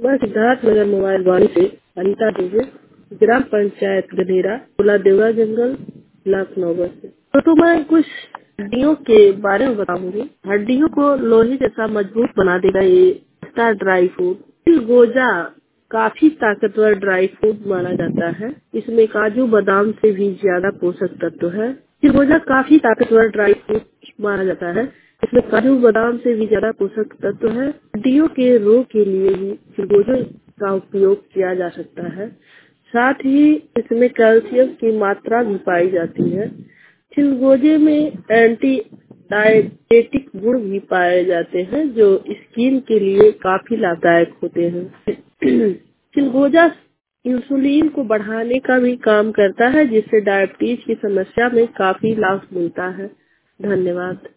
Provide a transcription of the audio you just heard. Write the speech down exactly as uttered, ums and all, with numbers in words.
मैं सिद्धार्थ नगर मोबाइल वाणी से अनिता दुबे, ग्राम पंचायत गधेरा, जिला देवरा जंगल, लखनऊ से। तो, तो मैं कुछ हड्डियों के बारे में बताऊंगी। हड्डियों को लोहे जैसा मजबूत बना देगा ये सस्ता ड्राई फ्रूट। चिलगोजा काफी ताकतवर ड्राई फ्रूट माना जाता है। इसमें काजू बादाम से भी ज्यादा पोषक तत्व है। चिलगोजा काफी ताकतवर ड्राई फ्रूट माना जाता है। इसमें काजू बादाम से भी ज्यादा पोषक तत्व है। हड्डियों के रोग के लिए भी चिलगोजा का उपयोग किया जा सकता है। साथ ही इसमें कैल्शियम की मात्रा भी पाई जाती है। चिलगोजे में एंटी डायबिटिक गुण भी पाए जाते हैं जो स्किन के लिए काफी लाभदायक होते हैं। चिलगोजा इंसुलिन को बढ़ाने का भी काम करता है जिससे डायबिटीज की समस्या में काफी लाभ मिलता है। धन्यवाद।